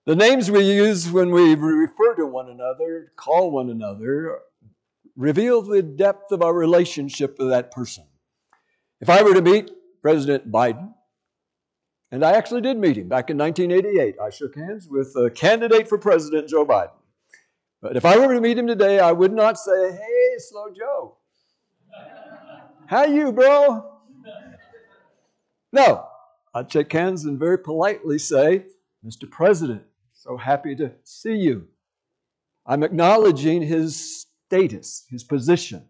The names we use when we refer to one another, call one another, reveal the depth of our relationship with that person. If I were to meet President Biden, and I actually did meet him back in 1988, I shook hands with a candidate for president, Joe Biden. But if I were to meet him today, I would not say, "Hey, Slow Joe. How you, bro?" No, I'd shake hands and very politely say, "Mr. President, so happy to see you." I'm acknowledging his status, his position.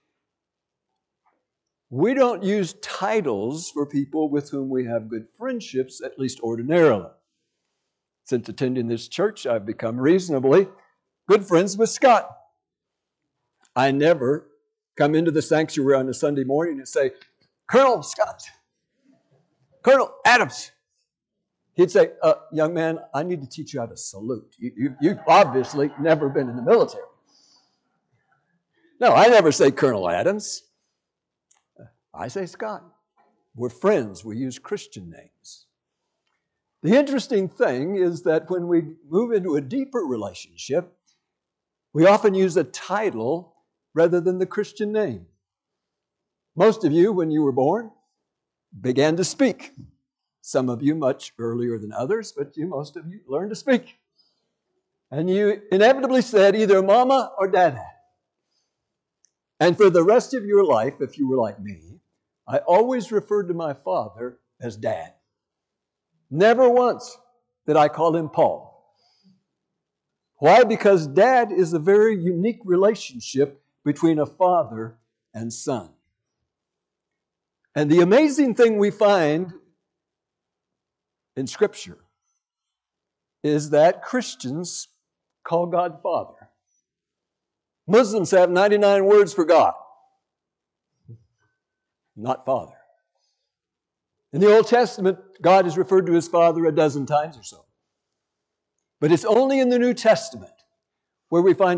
We don't use titles for people with whom we have good friendships, at least ordinarily. Since attending this church, I've become reasonably good friends with Scott. I never come into the sanctuary on a Sunday morning and say, "Colonel Scott, Colonel Adams." He'd say, "Young man, I need to teach you how to salute. You've obviously never been in the military." No, I never say Colonel Adams. I say Scott. We're friends. We use Christian names. The interesting thing is that when we move into a deeper relationship, we often use a title rather than the Christian name. Most of you, when you were born, began to speak. Some of you much earlier than others, but most of you learned to speak. And you inevitably said either mama or dada. And for the rest of your life, if you were like me, I always referred to my father as Dad. Never once did I call him Paul. Why? Because Dad is a very unique relationship between a father and son. And the amazing thing we find in Scripture is that Christians call God Father. Muslims have 99 words for God, not Father. In the Old Testament, God is referred to as Father a dozen times or so. But it's only in the New Testament where we find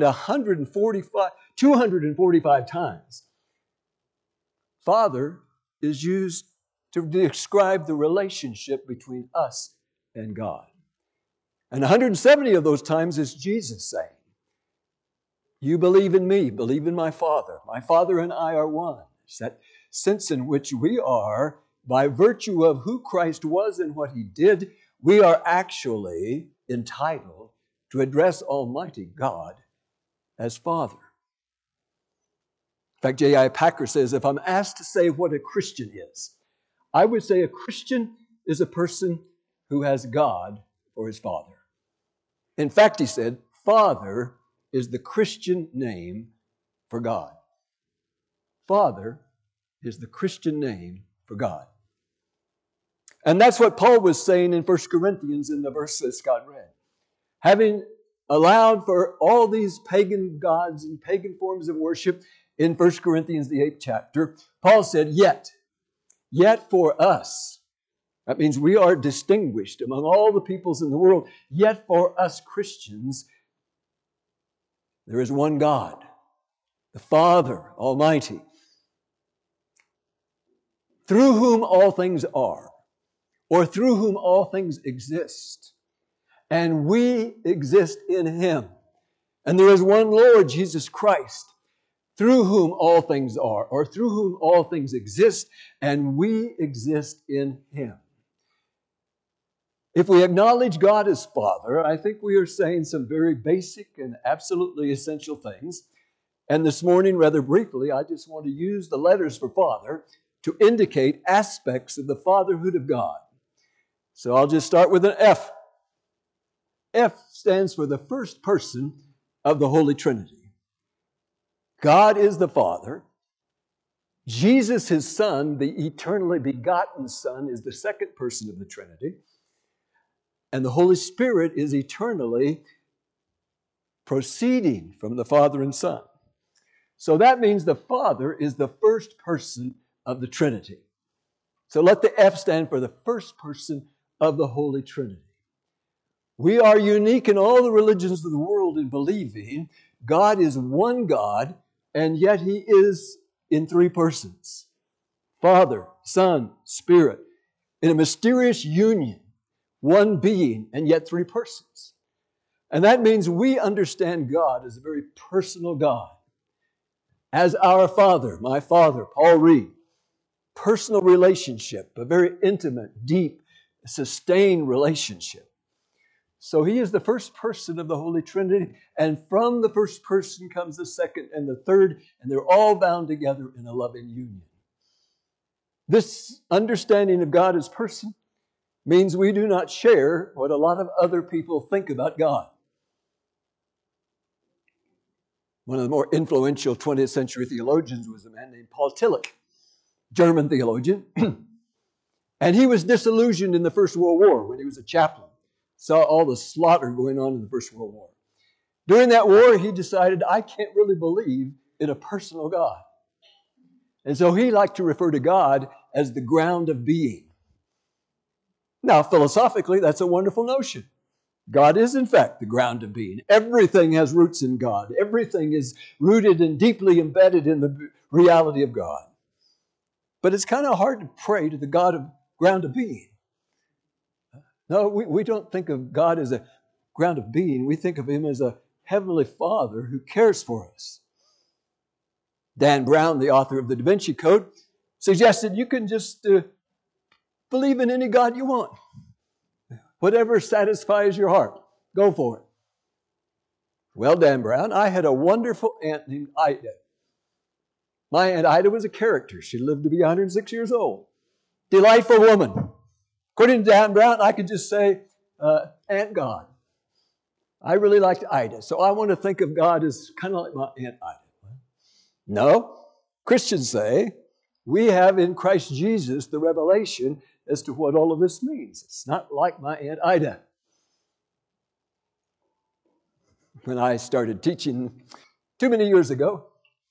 245 times Father is used to describe the relationship between us and God. And 170 of those times is Jesus saying, "You believe in me, believe in my Father. My Father and I are one." It's that sense in which we are, by virtue of who Christ was and what He did, we are actually entitled to address Almighty God as Father. In fact, J.I. Packer says, if I'm asked to say what a Christian is, I would say a Christian is a person who has God for his Father. In fact, he said, Father is the Christian name for God. Father is the Christian name for God. And that's what Paul was saying in 1 Corinthians in the verse that Scott read. Having allowed for all these pagan gods and pagan forms of worship in 1 Corinthians, the 8th chapter, Paul said, yet for us, that means we are distinguished among all the peoples in the world, yet for us Christians, there is one God, the Father Almighty, through whom all things are, or through whom all things exist. And we exist in Him. And there is one Lord, Jesus Christ, through whom all things are, or through whom all things exist, and we exist in Him. If we acknowledge God as Father, I think we are saying some very basic and absolutely essential things. And this morning, rather briefly, I just want to use the letters for Father to indicate aspects of the fatherhood of God. So I'll just start with an F. F stands for the first person of the Holy Trinity. God is the Father. Jesus, His Son, the eternally begotten Son, is the second person of the Trinity. And the Holy Spirit is eternally proceeding from the Father and Son. So that means the Father is the first person of the Trinity. So let the F stand for the first person of the Holy Trinity. We are unique in all the religions of the world in believing God is one God, and yet He is in three persons. Father, Son, Spirit, in a mysterious union one being, and yet three persons. And that means we understand God as a very personal God. As our Father, my father, Paul Reed. Personal relationship, a very intimate, deep, sustained relationship. So he is the first person of the Holy Trinity, and from the first person comes the second and the third, and they're all bound together in a loving union. This understanding of God as person means we do not share what a lot of other people think about God. One of the more influential 20th century theologians was a man named Paul Tillich, German theologian. And he was disillusioned in the First World War when he was a chaplain. Saw all the slaughter going on in the First World War. During that war, he decided, I can't really believe in a personal God. And so he liked to refer to God as the ground of being. Now, philosophically, that's a wonderful notion. God is, in fact, the ground of being. Everything has roots in God. Everything is rooted and deeply embedded in the reality of God. But it's kind of hard to pray to the God of ground of being. No, we don't think of God as a ground of being. We think of Him as a Heavenly Father who cares for us. Dan Brown, the author of the Da Vinci Code, suggested you can just believe in any God you want. Whatever satisfies your heart, go for it. Well, Dan Brown, I had a wonderful aunt named Ida. My Aunt Ida was a character. She lived to be 106 years old. Delightful woman. According to Dan Brown, I could just say, Aunt God. I really liked Ida, so I want to think of God as kind of like my Aunt Ida. No, Christians say we have in Christ Jesus the revelation as to what all of this means. It's not like my Aunt Ida. When I started teaching too many years ago,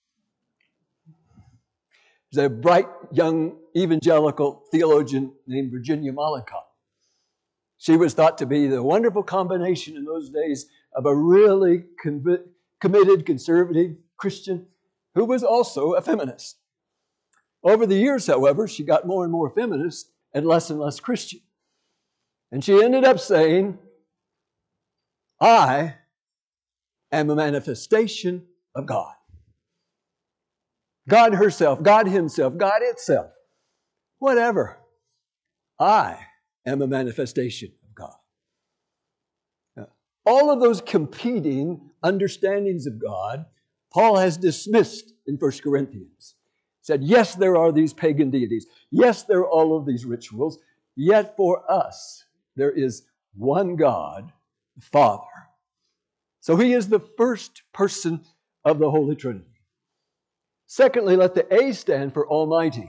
there's a bright young evangelical theologian named Virginia Mollenkopf. She was thought to be the wonderful combination in those days of a really committed conservative Christian who was also a feminist. Over the years, however, she got more and more feminist and less Christian. And she ended up saying, I am a manifestation of God. God herself, God Himself, God itself, whatever. I am a manifestation of God. Now, all of those competing understandings of God, Paul has dismissed in 1 Corinthians. He said, yes, there are these pagan deities. Yes, there are all of these rituals. Yet for us, there is one God, the Father. So He is the first person of the Holy Trinity. Secondly, let the A stand for Almighty.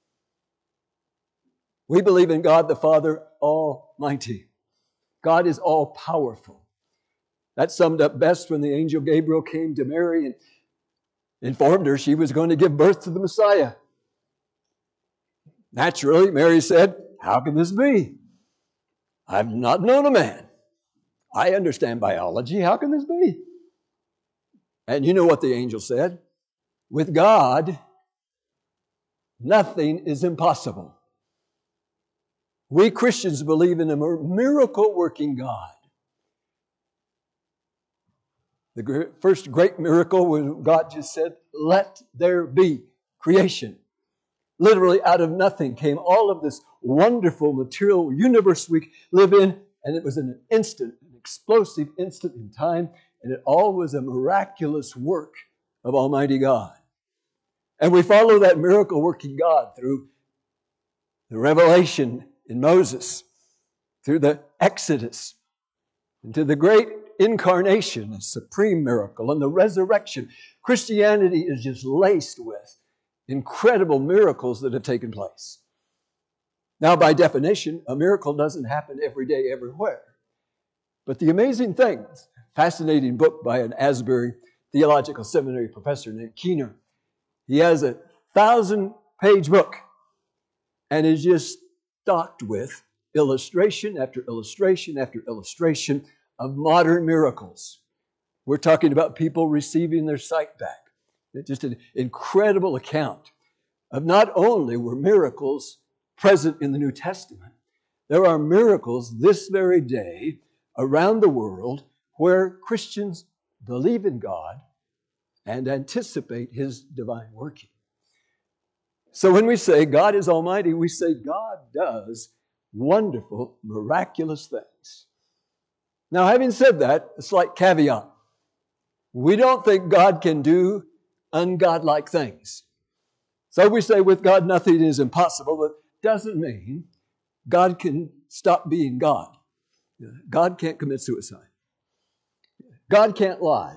We believe in God the Father Almighty. God is all-powerful. That summed up best when the angel Gabriel came to Mary and informed her she was going to give birth to the Messiah. Naturally, Mary said, how can this be? I've not known a man. I understand biology. How can this be? And you know what the angel said? With God, nothing is impossible. We Christians believe in a miracle-working God. The first great miracle was God just said, let there be creation. Literally out of nothing came all of this wonderful material universe we live in, and it was an instant, an explosive instant in time, and it all was a miraculous work of Almighty God. And we follow that miracle-working God through the revelation in Moses, through the Exodus, into the great incarnation, a supreme miracle, and the resurrection. Christianity is just laced with incredible miracles that have taken place. Now, by definition, a miracle doesn't happen every day, everywhere. But the amazing thing, fascinating book by an Asbury Theological Seminary professor named Keener. He has a 1,000-page book and is just stocked with illustration after illustration after illustration of modern miracles. We're talking about people receiving their sight back. It's just an incredible account of not only were miracles present in the New Testament, There are miracles this very day around the world where Christians believe in God and anticipate His divine working. So when we say God is almighty, we say God does wonderful, miraculous things. Now, having said that, a slight caveat. We don't think God can do ungodlike things. So we say with God nothing is impossible, but doesn't mean God can stop being God. God can't commit suicide. God can't lie.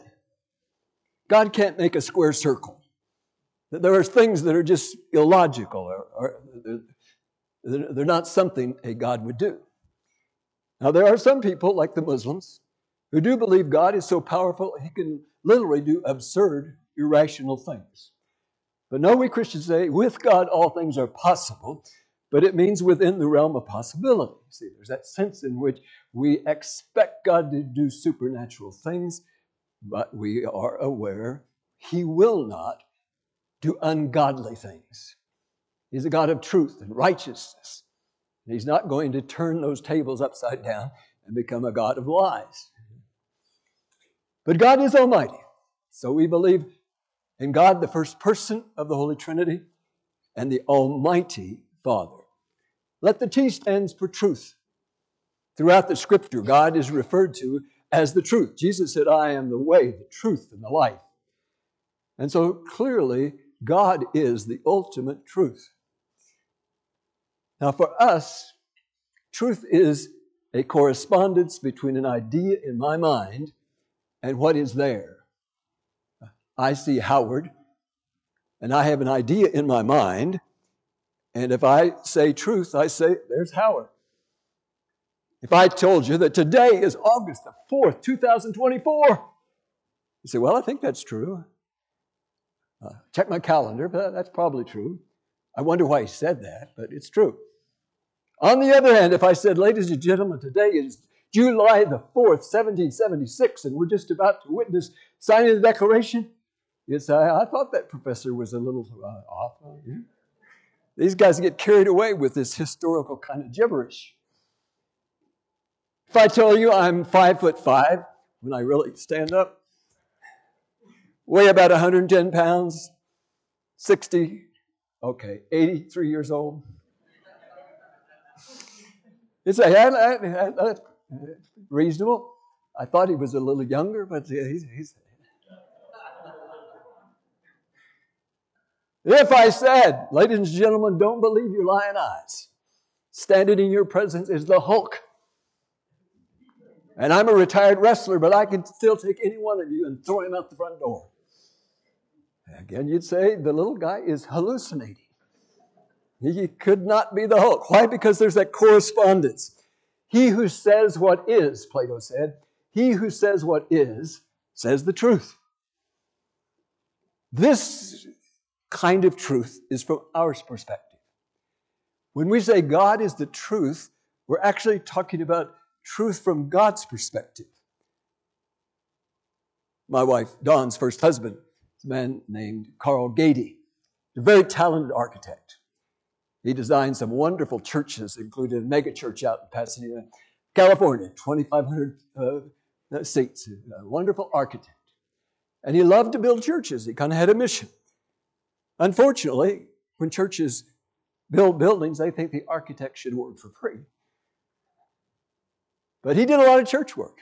God can't make a square circle. There are things that are just illogical, or they're not something a God would do. Now, there are some people, like the Muslims, who do believe God is so powerful He can literally do absurd, irrational things. But no, we Christians say, with God all things are possible, but it means within the realm of possibility. See, there's that sense in which we expect God to do supernatural things, but we are aware He will not do ungodly things. He's a God of truth and righteousness. He's not going to turn those tables upside down and become a God of lies. But God is almighty. So we believe in God, the first person of the Holy Trinity, and the Almighty Father. Let the T stands for truth. Throughout the Scripture, God is referred to as the truth. Jesus said, I am the way, the truth, and the life. And so clearly, God is the ultimate truth. Now for us, truth is a correspondence between an idea in my mind and what is there. I see Howard, and I have an idea in my mind, and if I say truth, I say, there's Howard. If I told you that today is August the 4th, 2024, you say, well, I think that's true. Check my calendar, but that's probably true. I wonder why he said that, but it's true. On the other hand, if I said, ladies and gentlemen, today is July the 4th, 1776, and we're just about to witness signing the Declaration, you'd say, I thought that professor was a little off. These guys get carried away with this historical kind of gibberish. If I tell you I'm 5'5", when I really stand up, weigh about 110 pounds, 83 years old. You say, that's reasonable. I thought he was a little younger, but he's... If I said, ladies and gentlemen, don't believe your lying eyes, standing in your presence is the Hulk. And I'm a retired wrestler, but I can still take any one of you and throw him out the front door. Again, you'd say the little guy is hallucinating. He could not be the Hulk. Why? Because there's that correspondence. He who says what is, Plato said, he who says what is, says the truth. This kind of truth is from our perspective. When we say God is the truth, we're actually talking about truth from God's perspective. My wife, Dawn's first husband, is a man named Carl Gady, a very talented architect. He designed some wonderful churches, including a mega church out in Pasadena, California, 2,500 seats. A wonderful architect. And he loved to build churches. He kind of had a mission. Unfortunately, when churches build buildings, they think the architect should work for free. But he did a lot of church work.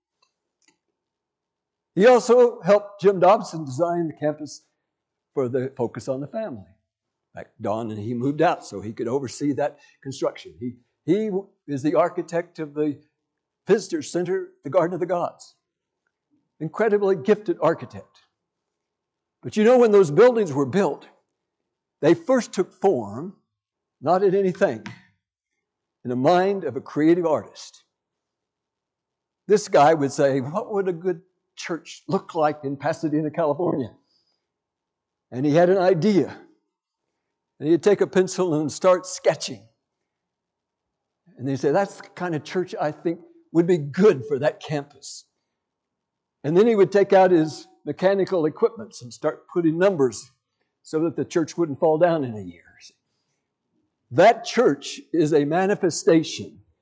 He also helped Jim Dobson design the campus for the Focus on the Family. In fact, Don and he moved out so he could oversee that construction. He is the architect of the Visitor Center, the Garden of the Gods. Incredibly gifted architect. But you know, when those buildings were built, they first took form, not in anything, in the mind of a creative artist. This guy would say, what would a good church look like in Pasadena, California? And he had an idea. And he'd take a pencil and start sketching. And he'd say, that's the kind of church I think would be good for that campus. And then he would take out his mechanical equipment and start putting numbers so that the church wouldn't fall down in a year. That church is a manifestation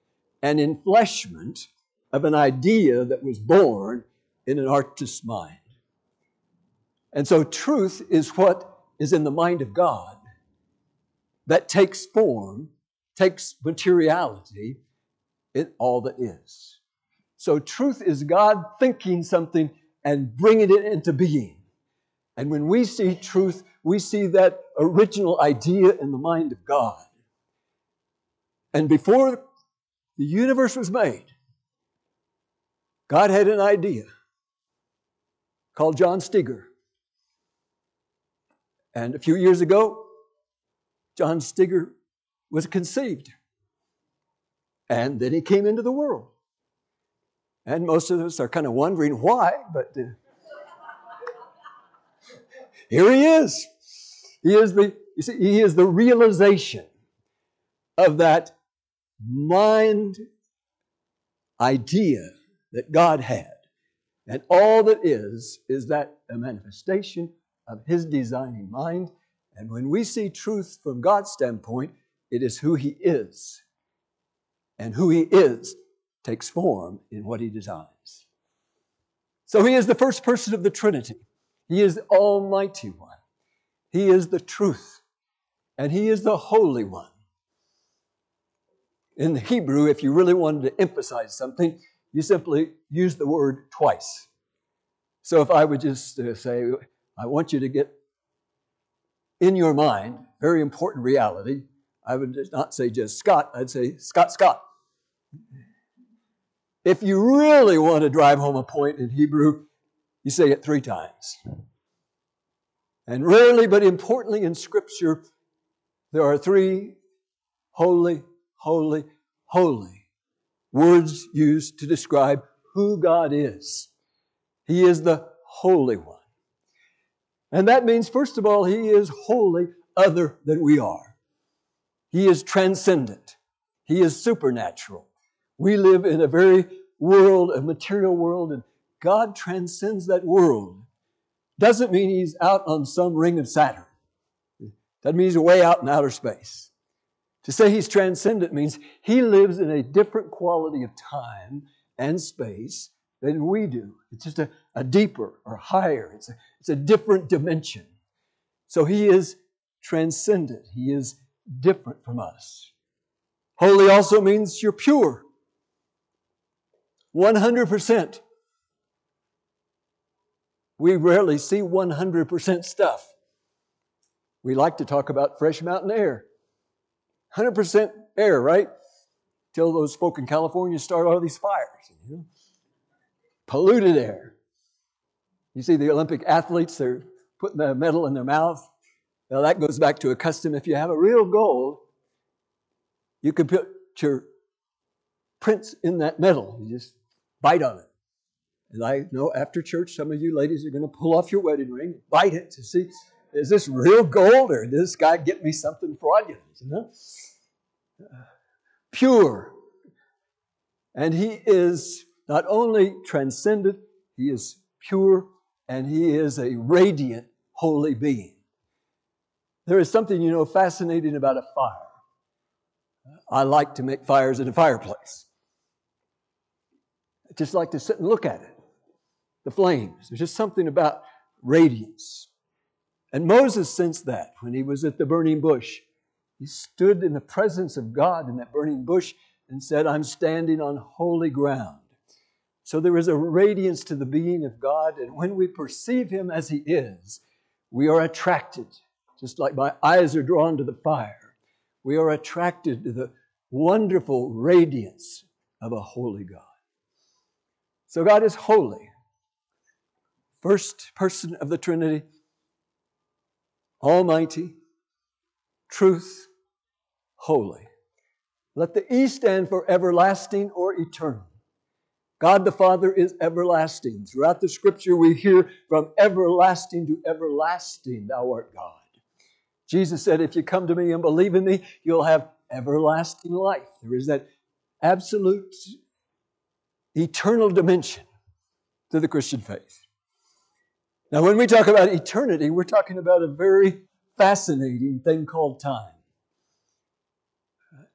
an enfleshment of an idea that was born in an artist's mind. And so truth is what is in the mind of God that takes form, takes materiality in all that is. So truth is God thinking something and bringing it into being. And when we see truth, we see that original idea in the mind of God. And before the universe was made, God had an idea called John Stigger. And a few years ago, John Stigger was conceived. And then he came into the world. And most of us are kind of wondering why, but here he is. He is the realization of that mind idea that God had. And all that is that a manifestation of His designing mind. And when we see truth from God's standpoint, it is who He is. And who He is takes form in what He designs. So He is the first person of the Trinity. He is the Almighty One. He is the truth. And He is the Holy One. In the Hebrew, if you really wanted to emphasize something, you simply use the word twice. So if I would just say, I want you to get in your mind, very important reality, I would not say just Scott, I'd say Scott, Scott. If you really want to drive home a point in Hebrew, you say it 3 times. And rarely, but importantly in Scripture, there are 3 holy, holy, holy words used to describe who God is. He is the Holy One. And that means, first of all, He is wholly other than we are. He is transcendent. He is supernatural. We live in a very world, a material world, and God transcends that world. Doesn't mean He's out on some ring of Saturn. Doesn't mean He's way out in outer space. To say He's transcendent means He lives in a different quality of time and space than we do. It's just a deeper or higher. It's a different dimension. So He is transcendent. He is different from us. Holy also means you're pure. 100%. We rarely see 100% stuff. We like to talk about fresh mountain air. 100% air, right? Till those folk in California start all these fires. You know? Polluted air. You see the Olympic athletes, they're putting the medal in their mouth. Now that goes back to a custom. If you have a real goal, you can put your prints in that medal. You just bite on it. And I know after church, some of you ladies are going to pull off your wedding ring, bite it to see, is this real gold or did this guy get me something fraudulent? You know? Pure. And He is not only transcendent, He is pure, and He is a radiant, holy being. There is something, fascinating about a fire. I like to make fires in a fireplace. I just like to sit and look at it. The flames. There's just something about radiance. And Moses sensed that when he was at the burning bush. He stood in the presence of God in that burning bush and said, I'm standing on holy ground. So there is a radiance to the being of God, and when we perceive Him as He is, we are attracted, just like my eyes are drawn to the fire. We are attracted to the wonderful radiance of a holy God. So God is holy. First person of the Trinity, Almighty, truth, holy. Let the E stand for everlasting or eternal. God the Father is everlasting. Throughout the Scripture we hear from everlasting to everlasting, thou art God. Jesus said, if you come to me and believe in me, you'll have everlasting life. There is that absolute eternal dimension to the Christian faith. Now, when we talk about eternity, we're talking about a very fascinating thing called time.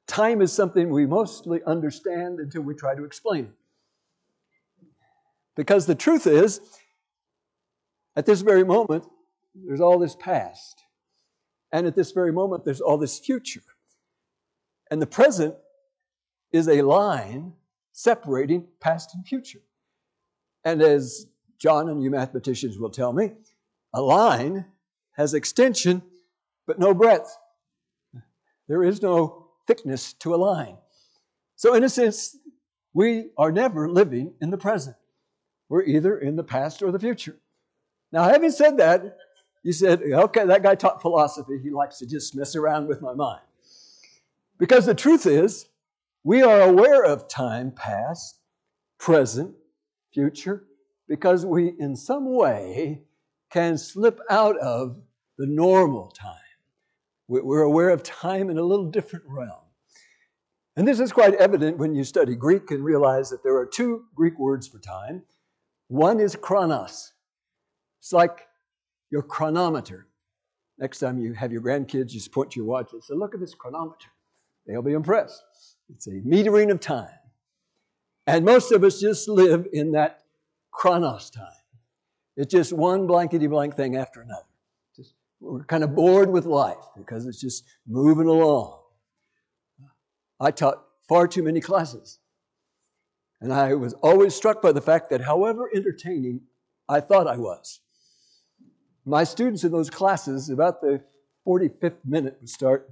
time is something we mostly understand until we try to explain it. Because the truth is, at this very moment, there's all this past. And at this very moment, there's all this future. And the present is a line separating past and future. And as John and you mathematicians will tell me, a line has extension but no breadth. There is no thickness to a line. So in a sense, we are never living in the present. We're either in the past or the future. Now, having said that, you said, okay, that guy taught philosophy. He likes to just mess around with my mind. Because the truth is, we are aware of time past, present, future, because we in some way can slip out of the normal time. We're aware of time in a little different realm. And this is quite evident when you study Greek and realize that there are two Greek words for time. One is chronos. It's like your chronometer. Next time you have your grandkids, just point to your watch and say, look at this chronometer. They'll be impressed. It's a metering of time. And most of us just live in that chronos time. It's just one blankety-blank thing after another. We're kind of bored with life because it's just moving along. I taught far too many classes. And I was always struck by the fact that however entertaining I thought I was, my students in those classes, about the 45th minute would start,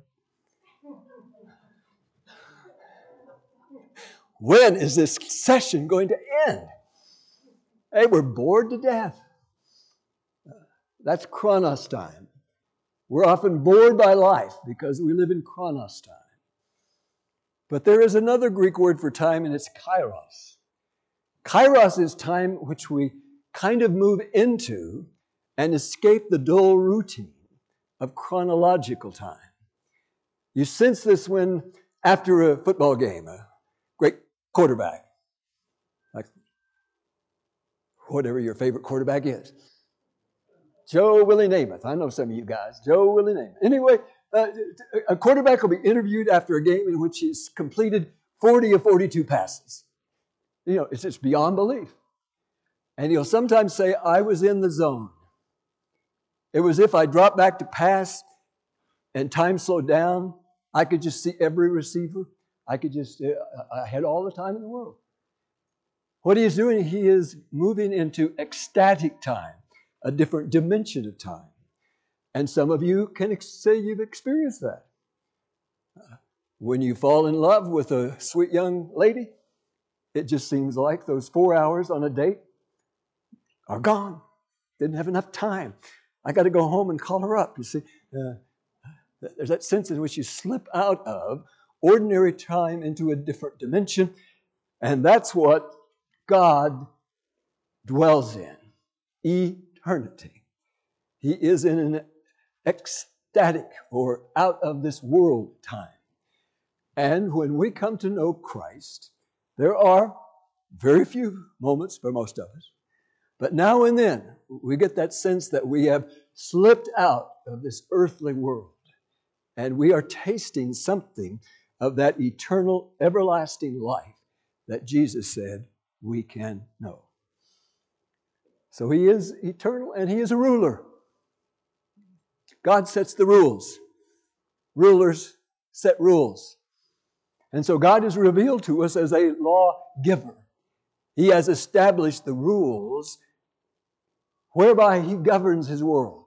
when is this session going to end? Hey, we're bored to death. That's chronos time. We're often bored by life because we live in chronos time. But there is another Greek word for time, and it's kairos. Kairos is time which we kind of move into and escape the dull routine of chronological time. You sense this when, after a football game, a great quarterback, like whatever your favorite quarterback is, Joe Willie Namath. I know some of you guys. Joe Willie Namath. Anyway, a quarterback will be interviewed after a game in which he's completed 40 of 42 passes. You know, it's just beyond belief. And he'll sometimes say, I was in the zone. It was if I dropped back to pass and time slowed down, I could just see every receiver. I had all the time in the world. What he is doing, he is moving into ecstatic time, a different dimension of time. And some of you can say you've experienced that. When you fall in love with a sweet young lady, it just seems like those 4 hours on a date are gone. Didn't have enough time. I got to go home and call her up. You see, there's that sense in which you slip out of ordinary time into a different dimension. And that's what God dwells in, eternity. He is in an ecstatic or out of this world time. And when we come to know Christ, there are very few moments for most of us, but now and then we get that sense that we have slipped out of this earthly world and we are tasting something of that eternal, everlasting life that Jesus said we can know. So He is eternal and He is a ruler. God sets the rules. Rulers set rules. And so God is revealed to us as a lawgiver. He has established the rules whereby He governs His world.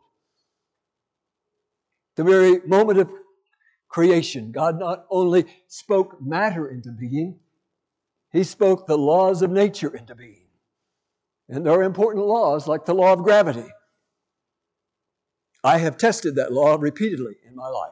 The very moment of creation, God not only spoke matter into being, He spoke the laws of nature into being. And there are important laws like the law of gravity. I have tested that law repeatedly in my life.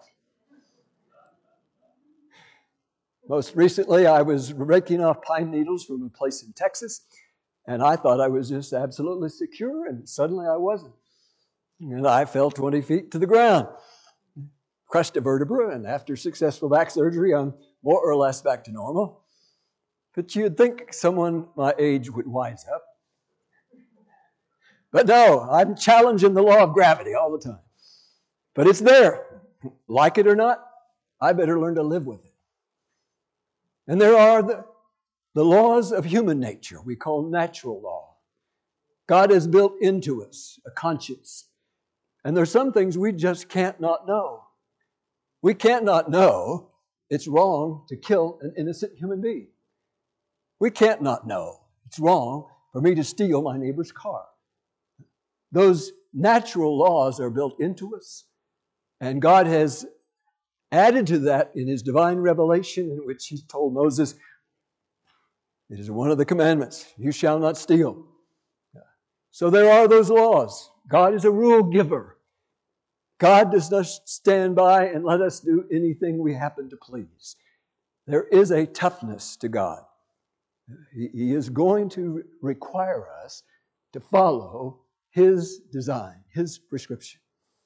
Most recently, I was raking off pine needles from a place in Texas, and I thought I was just absolutely secure, and suddenly I wasn't. And I fell 20 feet to the ground, crushed a vertebra, and after successful back surgery, I'm more or less back to normal. But you'd think someone my age would wise up. But no, I'm challenging the law of gravity all the time. But it's there. Like it or not, I better learn to live with it. And there are the laws of human nature we call natural law. God has built into us a conscience. And there's some things we just can't not know. We can't not know it's wrong to kill an innocent human being. We can't not know it's wrong for me to steal my neighbor's car. Those natural laws are built into us, and God has added to that in His divine revelation, in which He told Moses, it is one of the commandments, you shall not steal. So there are those laws. God is a rule giver. God does not stand by and let us do anything we happen to please. There is a toughness to God. He is going to require us to follow His design, His prescription.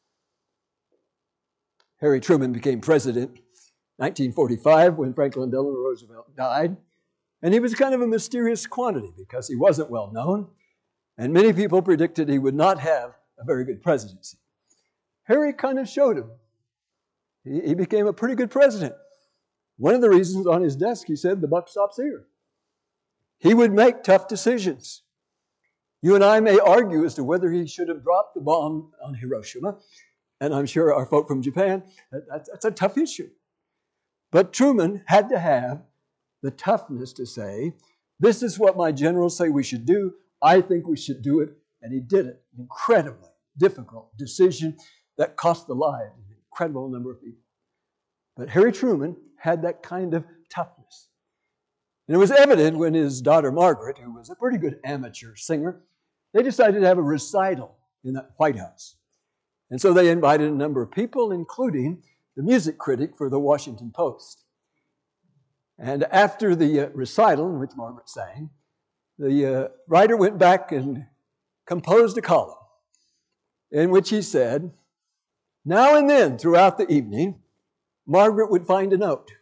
Harry Truman became president in 1945 when Franklin Delano Roosevelt died. And he was kind of a mysterious quantity because he wasn't well known. And many people predicted he would not have a very good presidency. Harry kind of showed him. He became a pretty good president. One of the reasons on his desk, he said, the buck stops here. He would make tough decisions. You and I may argue as to whether he should have dropped the bomb on Hiroshima. And I'm sure our folk from Japan, that's a tough issue. But Truman had to have the toughness to say, this is what my generals say we should do. I think we should do it. And he did it. Incredibly difficult decision that cost the lives of an incredible number of people. But Harry Truman had that kind of toughness. And it was evident when his daughter Margaret, who was a pretty good amateur singer, they decided to have a recital in that White House. And so they invited a number of people, including the music critic for the Washington Post. And after the recital in which Margaret sang, the writer went back and composed a column in which he said, now and then throughout the evening, Margaret would find a note.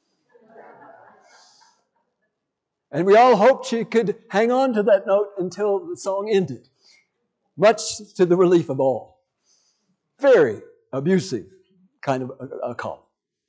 And we all hoped she could hang on to that note until the song ended, much to the relief of all. Very abusive kind of a column.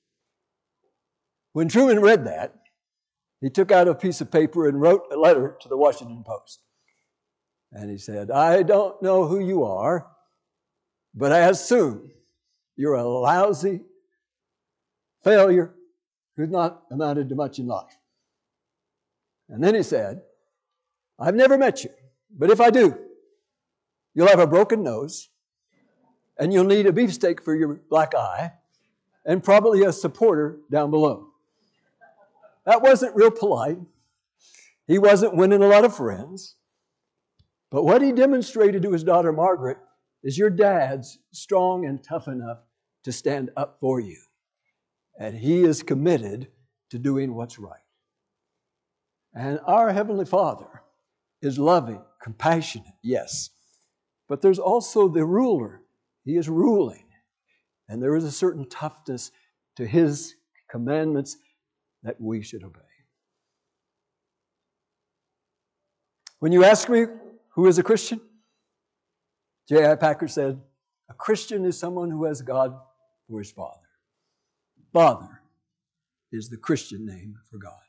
When Truman read that, he took out a piece of paper and wrote a letter to the Washington Post. And he said, I don't know who you are, but I assume you're a lousy failure who's not amounted to much in life. And then he said, I've never met you, but if I do, you'll have a broken nose, and you'll need a beefsteak for your black eye, and probably a supporter down below. That wasn't real polite. He wasn't winning a lot of friends. But what he demonstrated to his daughter Margaret is your dad's strong and tough enough to stand up for you. And he is committed to doing what's right. And our Heavenly Father is loving, compassionate, yes. But there's also the ruler. He is ruling. And there is a certain toughness to His commandments that we should obey. When you ask me who is a Christian, J.I. Packer said, a Christian is someone who has God for his Father. Father is the Christian name for God.